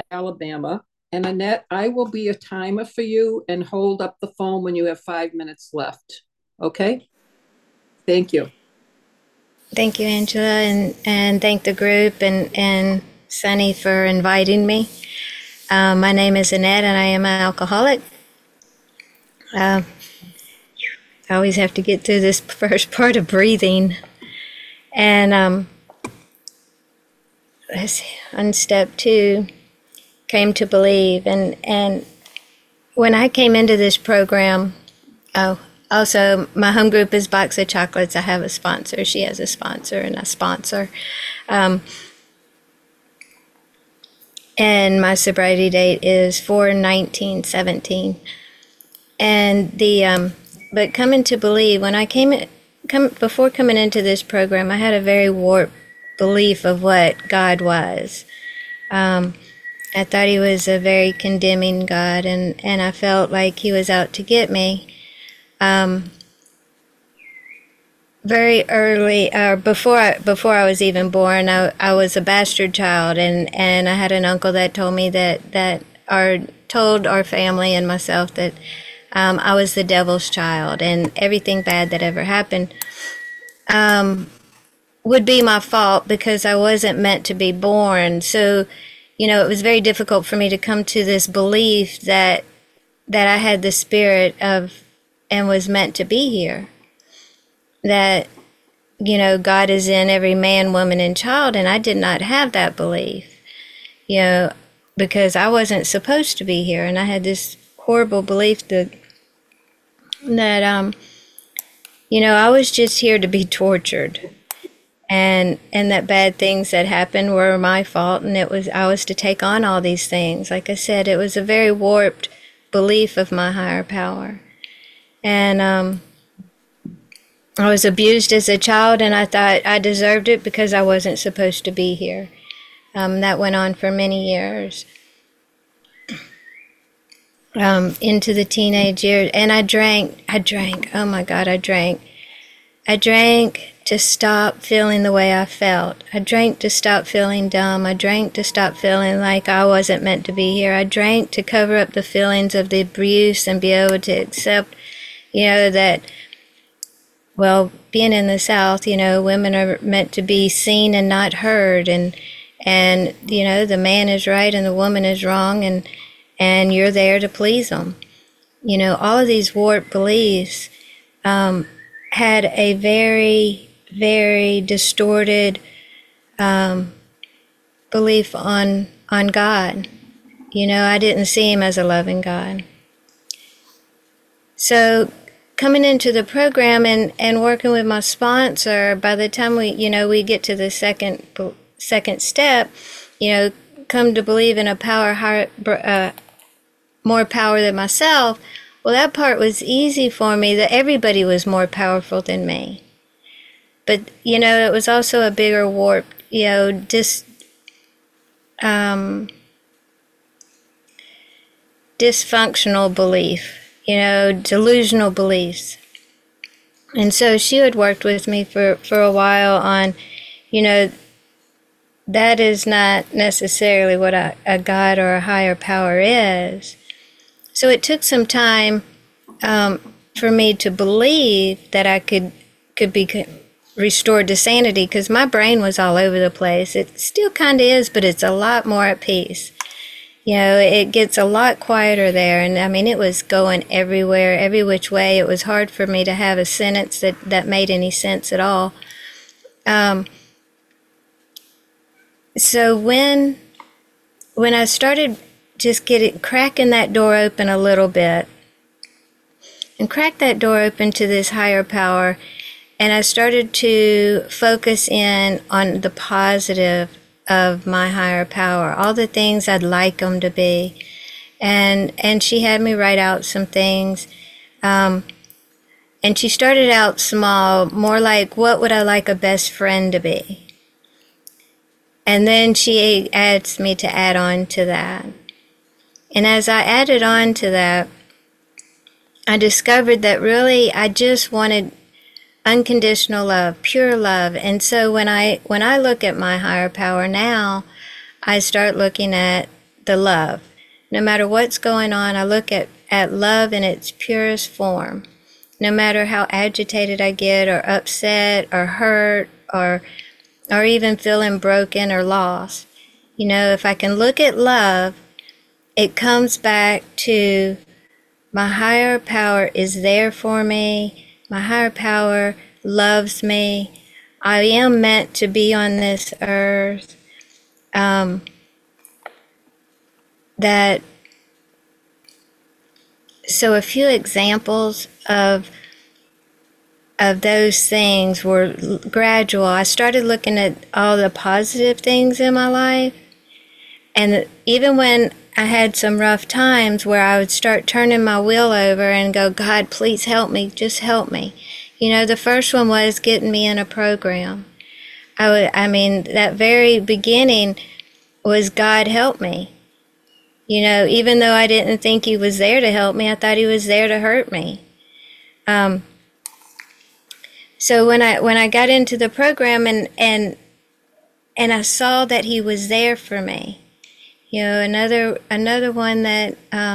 Alabama. And Annette, I will be a timer for you and hold up the phone when you have 5 minutes left. Okay? Thank you. Thank you, Angela, and thank the group and Sunny for inviting me. My name is Annette, and I am an alcoholic. Uh, I always have to get through this first part of breathing. And on step two, came to believe. And when I came into this program, oh, also my home group is Box of Chocolates. I have a sponsor. She has a sponsor, and I sponsor. Um, and my sobriety date is 4/19/17. And but coming to believe, when I before coming into this program, I had a very warped belief of what God was. I thought he was a very condemning God, and I felt like he was out to get me. Very early, before I was even born, I was a bastard child, and I had an uncle that told me told our family and myself that I was the devil's child, and everything bad that ever happened would be my fault because I wasn't meant to be born. So, it was very difficult for me to come to this belief that I had the spirit of and was meant to be here. That, God is in every man, woman, and child, and I did not have that belief, because I wasn't supposed to be here, and I had this horrible belief that I was just here to be tortured, and that bad things that happened were my fault, and I was to take on all these things. Like I said, it was a very warped belief of my higher power, and I was abused as a child, and I thought I deserved it because I wasn't supposed to be here. That went on for many years, into the teenage years, and I drank. Oh my God, I drank. I drank to stop feeling the way I felt. I drank to stop feeling dumb. I drank to stop feeling like I wasn't meant to be here. I drank to cover up the feelings of the abuse and be able to accept, that, well, being in the South, women are meant to be seen and not heard, and the man is right and the woman is wrong, and you're there to please them. All of these warped beliefs had a very, very distorted belief on God. I didn't see him as a loving God. So coming into the program and working with my sponsor, by the time we get to the second step, come to believe in a power higher, more power than myself. Well, that part was easy for me, that everybody was more powerful than me. But, it was also a bigger warp, dysfunctional belief, delusional beliefs. And so she had worked with me for a while on, that is not necessarily what a God or a higher power is. So it took some time for me to believe that I could be restored to sanity, because my brain was all over the place. It still kind of is, but it's a lot more at peace. It gets a lot quieter there, and I mean, it was going everywhere, every which way. It was hard for me to have a sentence that made any sense at all. So when I started just cracking that door open a little bit, and crack that door open to this higher power, and I started to focus in on the positive of my higher power, all the things I'd like them to be. And she had me write out some things. And she started out small, more like, what would I like a best friend to be? And then she asked me to add on to that. And as I added on to that, I discovered that really I just wanted unconditional love, pure love. And so when I look at my higher power now, I start looking at the love. No matter what's going on, I look at love in its purest form. No matter how agitated I get or upset or hurt or even feeling broken or lost. You know, if I can look at love, it comes back to my higher power is there for me. My higher power loves me. I am meant to be on this earth. So a few examples of those things were gradual. I started looking at all the positive things in my life. And even when I had some rough times where I would start turning my wheel over and go, God, please help me, just help me. You know, the first one was getting me in a program. That very beginning was God help me. You know, even though I didn't think he was there to help me, I thought he was there to hurt me. So when I got into the program and I saw that he was there for me. You know, another one that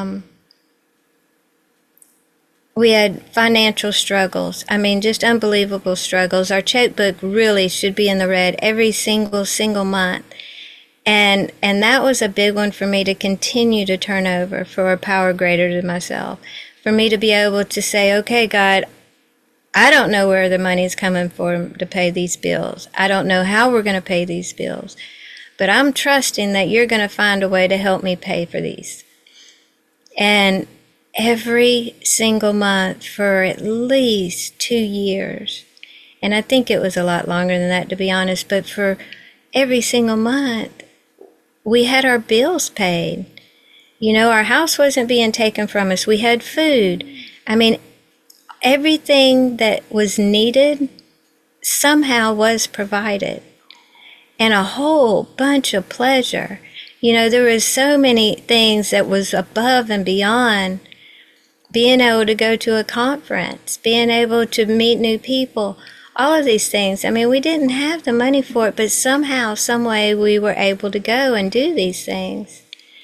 we had financial struggles. I mean, just unbelievable struggles. Our checkbook really should be in the red every single month. And that was a big one for me to continue to turn over for a power greater than myself. For me to be able to say, okay, God, I don't know where the money's coming from to pay these bills. I don't know how we're going to pay these bills. But I'm trusting that you're going to find a way to help me pay for these. And every single month for at least 2 years, and I think it was a lot longer than that, to be honest, but for every single month, we had our bills paid. You know, our house wasn't being taken from us. We had food. I mean, everything that was needed somehow was provided. And a whole bunch of pleasure. You know, there was so many things that was above and beyond being able to go to a conference, being able to meet new people, all of these things. I mean, we didn't have the money for it, but somehow, some way we were able to go and do these things.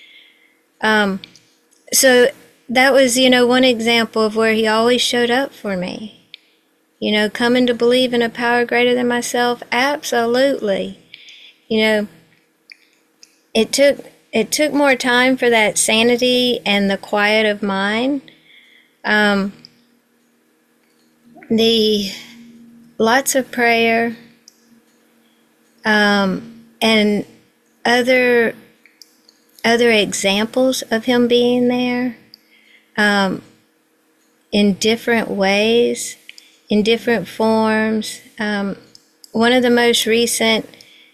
So that was, you know, one example of where he always showed up for me. You know, coming to believe in a power greater than myself, absolutely. You know, it took more time for that sanity and the quiet of mind. The lots of prayer, and other examples of him being there, in different ways, in different forms. One of the most recent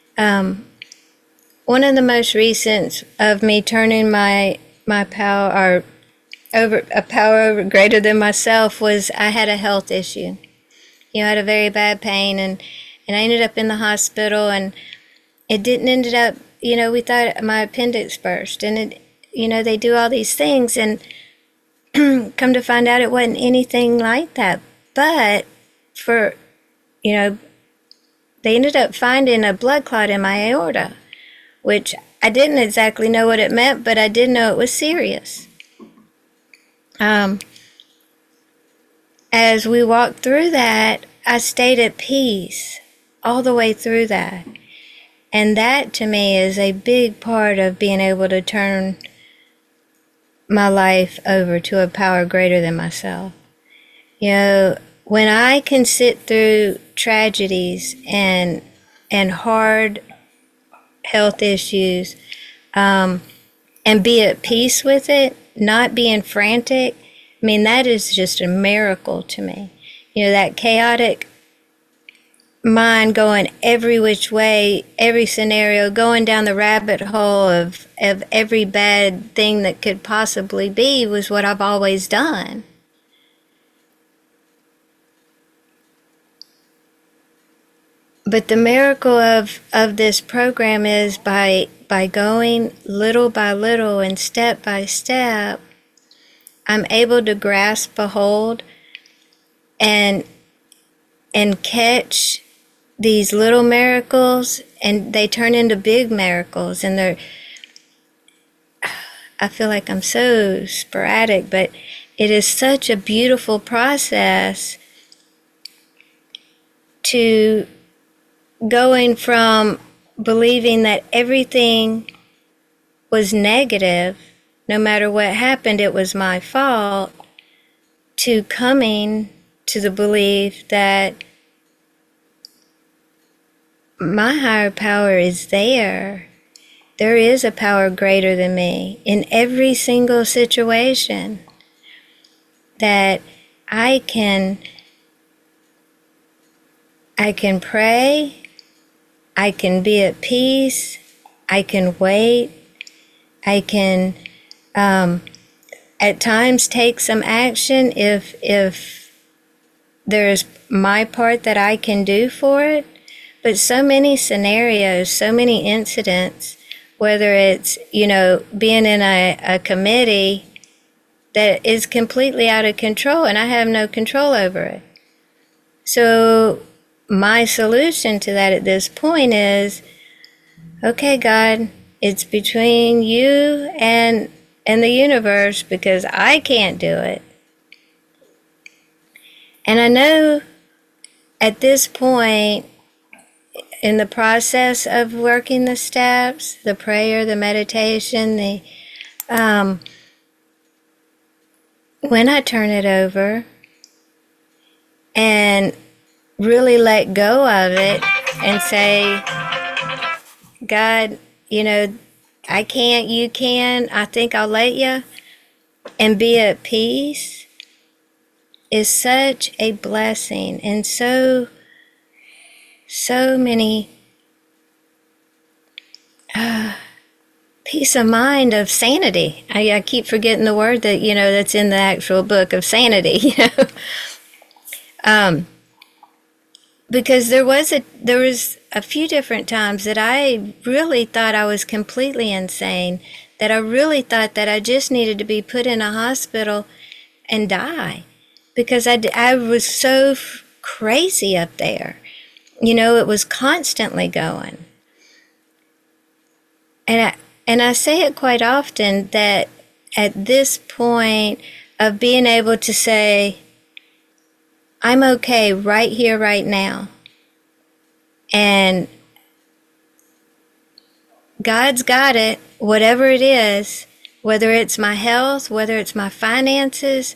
of me turning my power or over a power over greater than myself was I had a health issue. You know, I had a very bad pain and I ended up in the hospital, and it didn't ended up, you know, we thought my appendix burst, and it, you know, they do all these things, and come to find out it wasn't anything like that. But for, you know, they ended up finding a blood clot in my aorta, which I didn't exactly know what it meant, but I did know it was serious. As we walked through that, I stayed at peace all the way through that. And that to me is a big part of being able to turn my life over to a power greater than myself. You know, when I can sit through tragedies and hard health issues, and be at peace with it, not being frantic, I mean, that is just a miracle to me. You know, that chaotic mind going every which way, every scenario, going down the rabbit hole of every bad thing that could possibly be was what I've always done. But the miracle of this program is by going little by little and step by step, I'm able to grasp a hold and catch these little miracles, and they turn into big miracles, and I feel like I'm so sporadic, but it is such a beautiful process to going from believing that everything was negative, no matter what happened, it was my fault, to coming to the belief that my higher power is there. There is a power greater than me in every single situation, that I can pray, I can be at peace, I can wait, I can at times take some action if there's my part that I can do for it. But so many scenarios, so many incidents, whether it's, being in a committee that is completely out of control and I have no control over it. So my solution to that at this point is, okay, God, it's between you and the universe, because I can't do it. And I know at this point in the process of working the steps, the prayer, the meditation, when I turn it over and really let go of it and say, God, I can't, you can, I think I'll let you, and be at peace, is such a blessing, and so many peace of mind, of sanity. I keep forgetting the word that, that's in the actual book of sanity, because there was a few different times that I really thought I was completely insane, that I really thought that I just needed to be put in a hospital and die, because I was so crazy up there. It was constantly going. And I say it quite often that at this point of being able to say, I'm okay right here, right now. And God's got it, whatever it is, whether it's my health, whether it's my finances,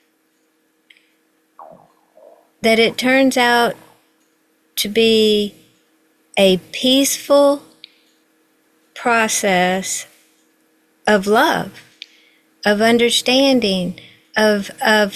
that it turns out to be a peaceful process of love, of understanding, of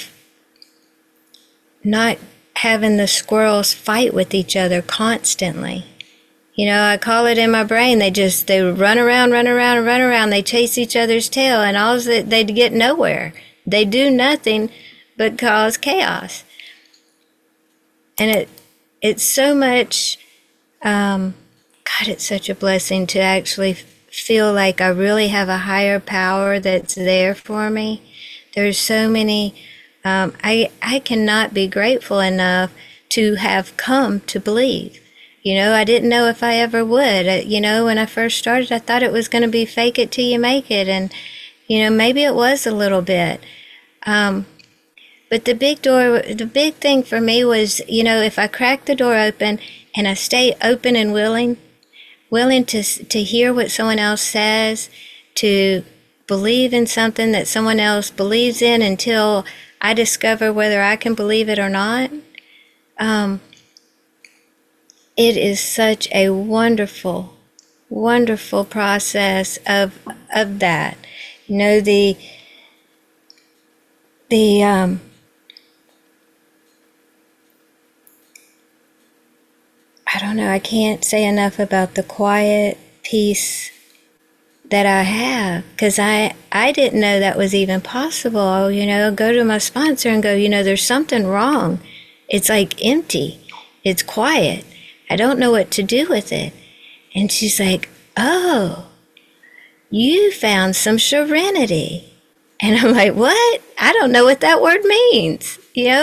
not having the squirrels fight with each other constantly. I call it in my brain, they run around, they chase each other's tail, and they get nowhere. They do nothing but cause chaos. And it's so much, God, it's such a blessing to actually feel like I really have a higher power that's there for me. There's so many, I cannot be grateful enough to have come to believe. I didn't know if I ever would. When I first started, I thought it was going to be fake it till you make it. And, maybe it was a little bit. But the big thing for me was, if I crack the door open and I stay open and willing to hear what someone else says, to believe in something that someone else believes in until I discover whether I can believe it or not. It is such a wonderful, wonderful process of that. I don't know, I can't say enough about the quiet peace that I have, because I didn't know that was even possible. Go to my sponsor and go, there's something wrong. It's like empty. It's quiet. I don't know what to do with it. And she's like, oh, you found some serenity. And I'm like, what? I don't know what that word means.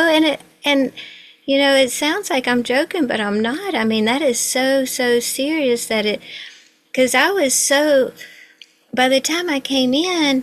It sounds like I'm joking, but I'm not. I mean, that is so, so serious because I was so, by the time I came in,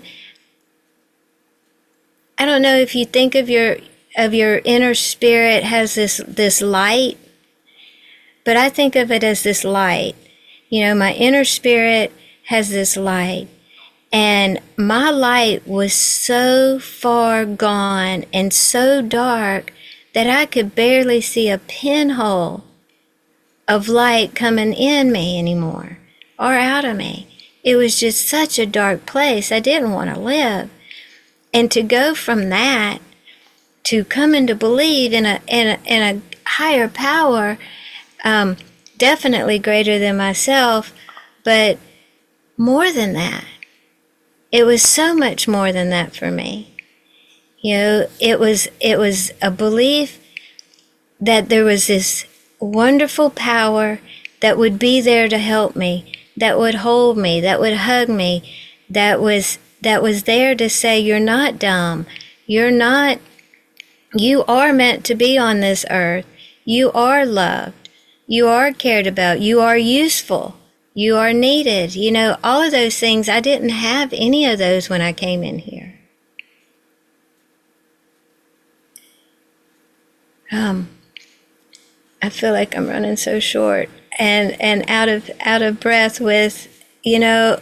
I don't know if you think of your inner spirit has this light, but I think of it as this light. You know, my inner spirit has this light, and my light was so far gone and so dark that I could barely see a pinhole of light coming in me anymore or out of me. It was just such a dark place. I didn't want to live. And to go from that to coming to believe in a higher power, definitely greater than myself, but more than that. It was so much more than that for me. You know, it was a belief that there was this wonderful power that would be there to help me, that would hold me, that would hug me, that was there to say, you're not dumb. You are meant to be on this earth. You are loved. You are cared about. You are useful. You are needed. You know, all of those things. I didn't have any of those when I came in here. I feel like I'm running so short and out of breath with, you know,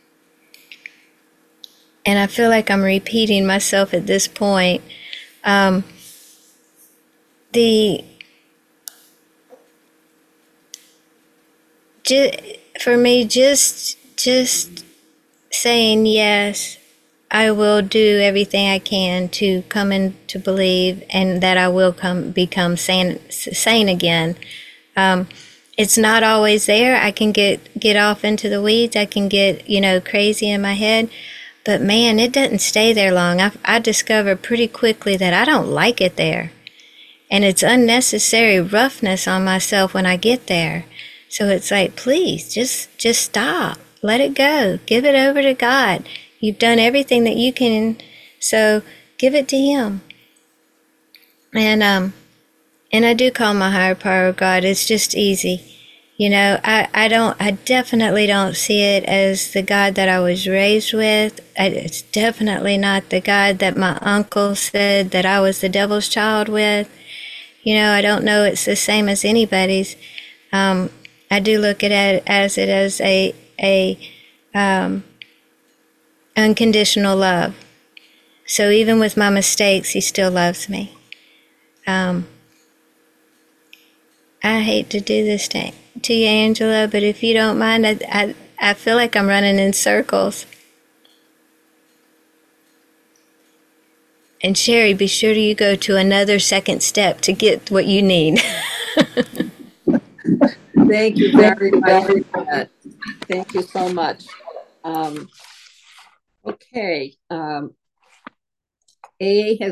and I feel like I'm repeating myself at this point. For me, just saying yes, I will do everything I can to come in to believe, and that I will become sane again. It's not always there. I can get off into the weeds. I can get, you know, crazy in my head. But man, it doesn't stay there long. I discovered pretty quickly that I don't like it there. And it's unnecessary roughness on myself when I get there. So it's like, please, just stop. Let it go. Give it over to God. You've done everything that you can, so give it to Him. And I do call my higher power God. It's just easy. You know, I definitely don't see it as the God that I was raised with. It's definitely not the God that my uncle said that I was the devil's child with. You know, I don't know it's the same as anybody's. I do look at it as a unconditional love. So even with my mistakes, He still loves me. I hate to do this to you, Angela, but if you don't mind, I feel like I'm running in circles. And Sherry, be sure you go to another second step to get what you need. Thank you very much. Thank you so much. Okay. A has